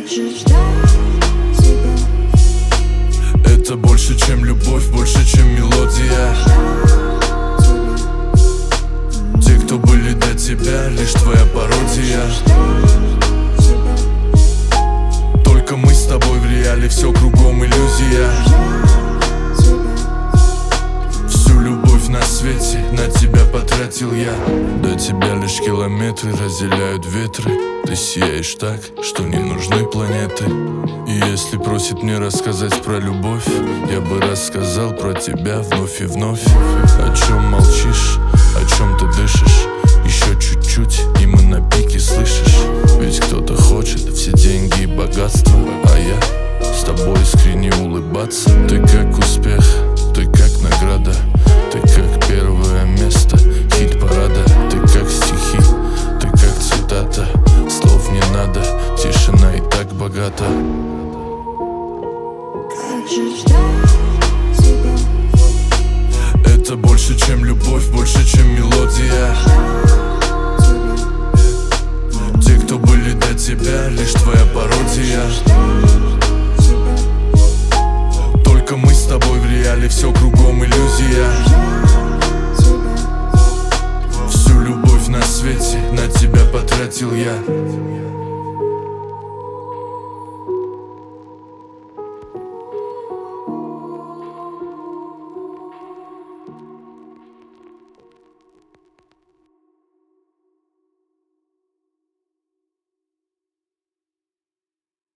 Это больше, чем любовь, больше, чем мелодия. Те, кто были до тебя, лишь твоя пародия. Только мы с тобой в реале, все кругом иллюзия. Всю любовь на свете на тебя потратил я. До тебя лишь километры разделяют ветры. Ты сияешь так, что не нужны планеты. И если просит мне рассказать про любовь, я бы рассказал про тебя вновь и вновь. О чем молчишь, о чем ты дышишь? Еще чуть-чуть, и мы на пике, слышишь? Ведь кто-то хочет все деньги и богатство, а я с тобой искренне улыбаться. Ты как успех, ты как награда.